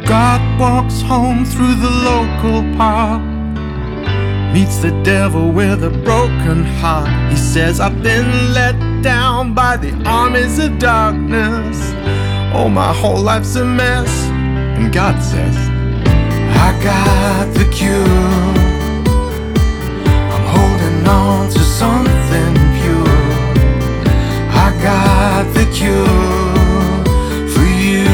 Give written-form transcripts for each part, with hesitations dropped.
God walks home through the local park, meets the devil with a broken heart. He says, I've been let down by the armies of darkness. Oh, my whole life's a mess. And God says, I got the cure. I'm holding on to something pure. I got the cure for you.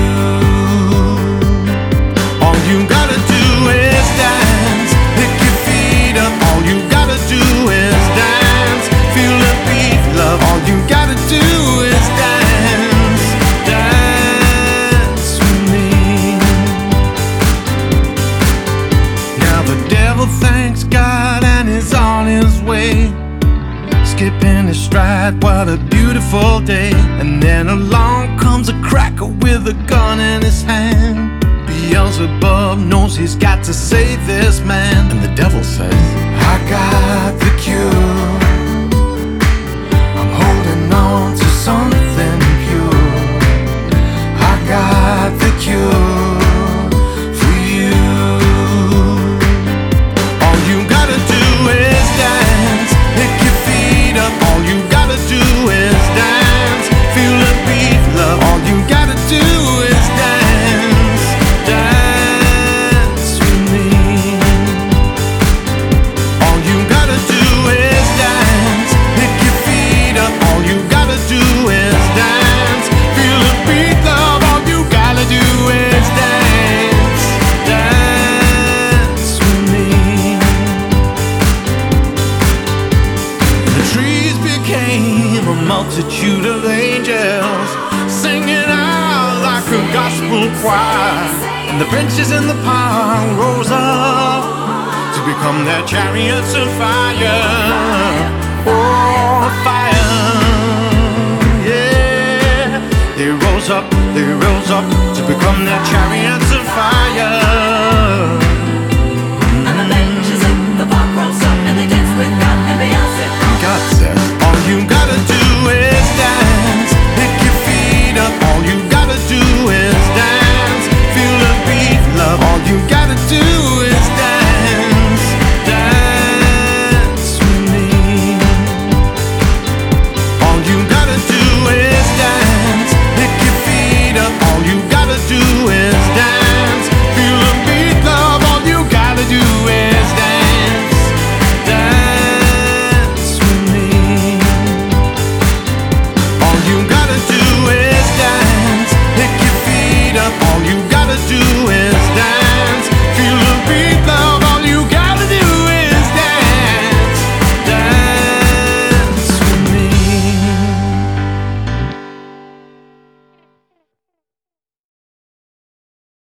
All you gotta do is dance, pick your feet up. All you gotta do is dance, feel the beat, love. All you gotta do is dance, dance with me. Now the devil thanks God and is on his way, skipping his stride, what a beautiful day. And then along comes a cracker with a gun in his hand. Beelzebub knows he's got to save this man. And the devil says, I got the cure. I'm holding on to something pure. I got the cure for you. All you gotta do is dance, pick your feet up. All you gotta do is dance, feel the beat, love. All you gotta do is dance, dance with me. All you gotta do is dance, pick your feet up. All you gotta do is dance, feel the beat, love. All you gotta do is dance, dance with me. The trees became a multitude of angels, singing out like a gospel choir. And the branches in the palm rose up to become their chariots of fire. Oh, fire, yeah. They rose up to become their chariots of fire.